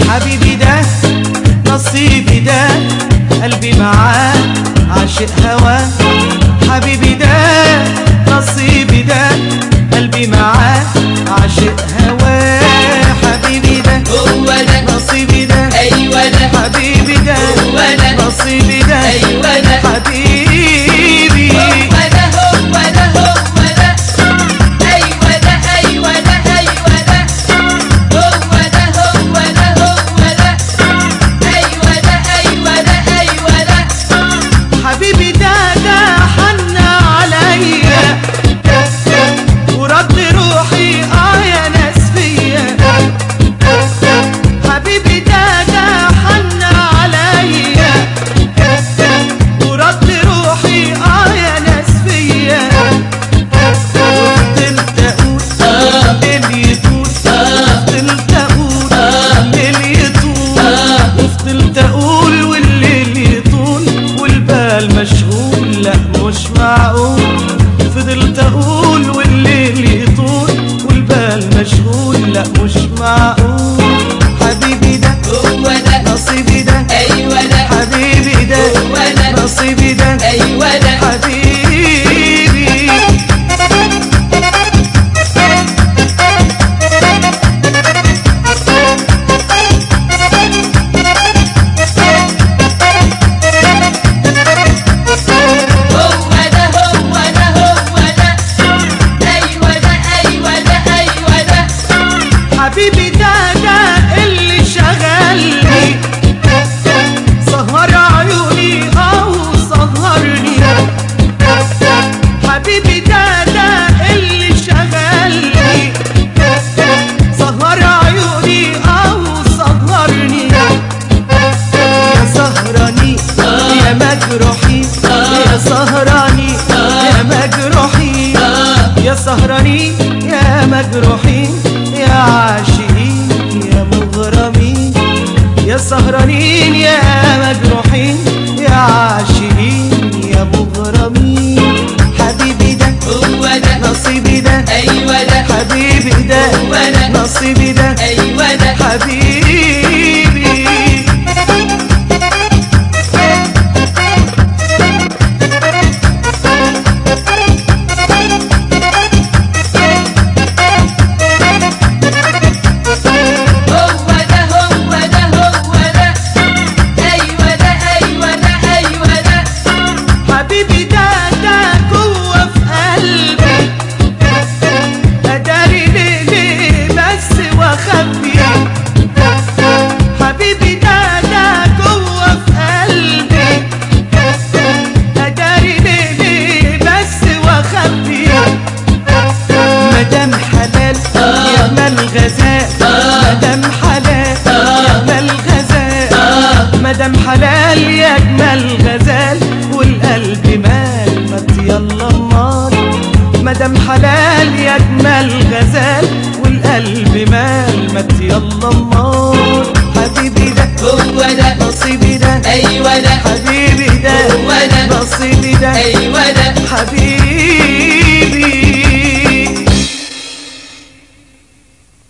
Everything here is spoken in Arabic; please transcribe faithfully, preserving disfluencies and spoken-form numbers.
حبيبي ده نصيبي ده قلبي معاه عاشق هواه. حبيبي ده نصيبي ده قلبي معاه عاشق هواه. حبيبي ده هو ده نصيبي ده ايوه ده حبيبي ده هو ده نصيبي ده ايوه ده حبيبي هو ده هو ده هو ده ايوه ده ايوه ده ايوه ده هو ده هو ده هو ده ايوه ده ايوه ده ايوه ده حبيبي ده ده حن عليا ورد روحي اه يا ناس فيا. حبيبي ده ده حن عليا ورد روحي اه يا ناس فيا. وفضلت اقول اللي يطول وفضلت اقول اللي يطول وفضلت اقول والليل يطول والبال مشغول لا مش معقول. فضلت اقول والليل يطول والبال مشغول لا مش معقول. حبيبي ده هو ده نصيبي ده ايوه ده حبيبي ده هو ده نصيبي ده ايوه ده حبيبي. حبيبي ده ده اللي شغلني سهر عيوني او سهرني. حبيبي ده ده اللي شغلني سهر عيوني او سهرني. يا سهراني يا مجروحي يا سهراني يا مجروحي يا سهراني يا مجروحين يا عاشقين يا مغرمين. يا سهرانين يا مجروحين يا عاشقين يا مغرمين. حبيبي ده هو ده نصيبي ده ايوه ده حبيبي ده هو ده نصيبي ده ايوه ده حبيبي. حبيبي ده ده جوه في قلبي اداري ليه ليه بس واخبي. حبيبي ده ده جوه في قلبي اداري ليه ليه بس واخبي. مدام حلال يا مال غزال مدام حلال يا مال غزال مدام حلال يا اجمل غزال والقلب مال مات يلا امال. مدام حلال يا اجمل غزال والقلب مال مات يلا امال. حبيبي ده هو ده نصيبي ده ايوه ده حبيبي ده هو ده نصيبي ده ايوه ده حبيبي.